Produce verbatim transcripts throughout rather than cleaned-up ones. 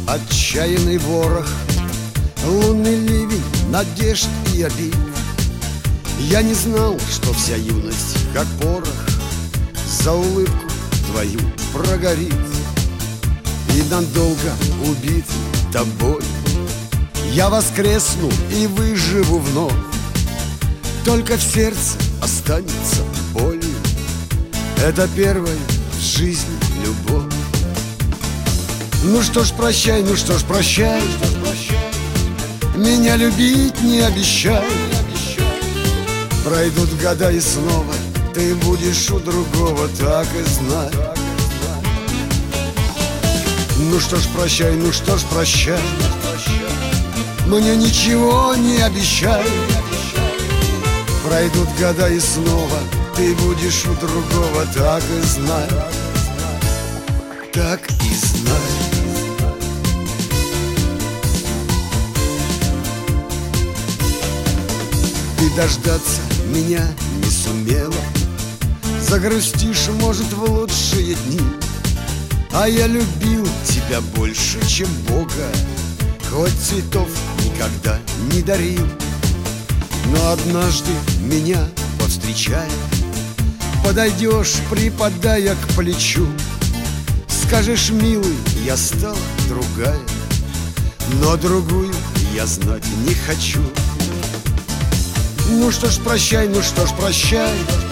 отчаянный ворох, лунный ливень надежд и обид. Я не знал, что вся юность, как порох, за улыбку твою прогорит. И надолго убит тобой я воскресну и выживу вновь. Только в сердце останется болью. Это первая в жизни любовь. Ну что ж, прощай, ну что ж, прощай, меня любить не обещай. Пройдут года и снова ты будешь у другого, так и знай. Ну что ж, прощай, ну что ж, прощай, мне ничего не обещай. Пройдут года и снова ты будешь у другого, так и знай. Так и знай. Ты дождаться меня не сумела, загрустишь, может, в лучшие дни. А я любил тебя больше, чем Бога, хоть цветов никогда не дарил. Но однажды меня повстречая, подойдешь, припадая к плечу, скажешь: милый, я стала другая, но другую я знать не хочу. Ну что ж, прощай, ну что ж, прощай,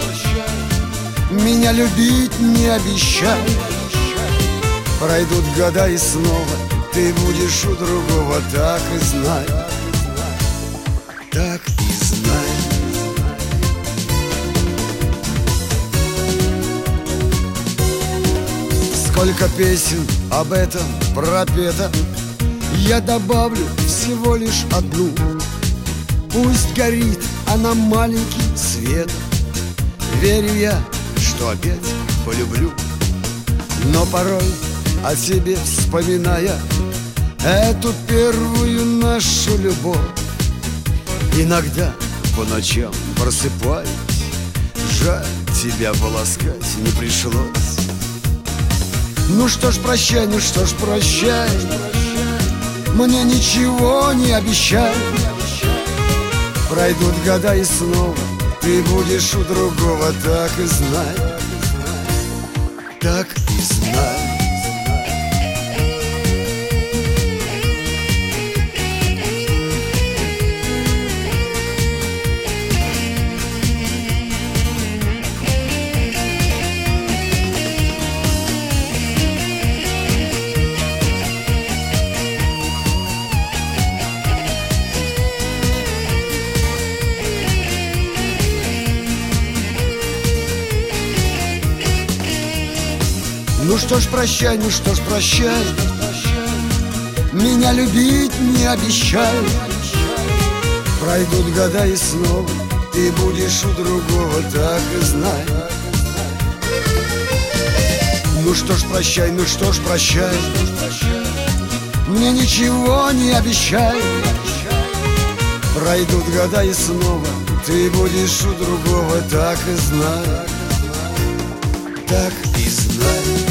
меня любить не обещай. Пройдут года и снова ты будешь у другого, так и знай. Так и знай. Сколько песен об этом пропето, я добавлю всего лишь одну. Пусть горит она маленьким светом, верю я, что опять полюблю. Но порой о тебе вспоминая эту первую нашу любовь, иногда по ночам просыпаюсь, жаль, тебя поласкать не пришлось. Ну что ж, прощай, ну что ж, прощай, мне ничего не обещай. Пройдут года и снова ты будешь у другого, так и знай. Так и знай. Ну что ж, прощай, ну что ж, прощай, меня любить не обещай. Пройдут года и снова ты будешь у другого, так и знай. Ну что ж, прощай, ну что ж, прощай, мне ничего не обещай. Пройдут года и снова ты будешь у другого, так и знай. Так и знай.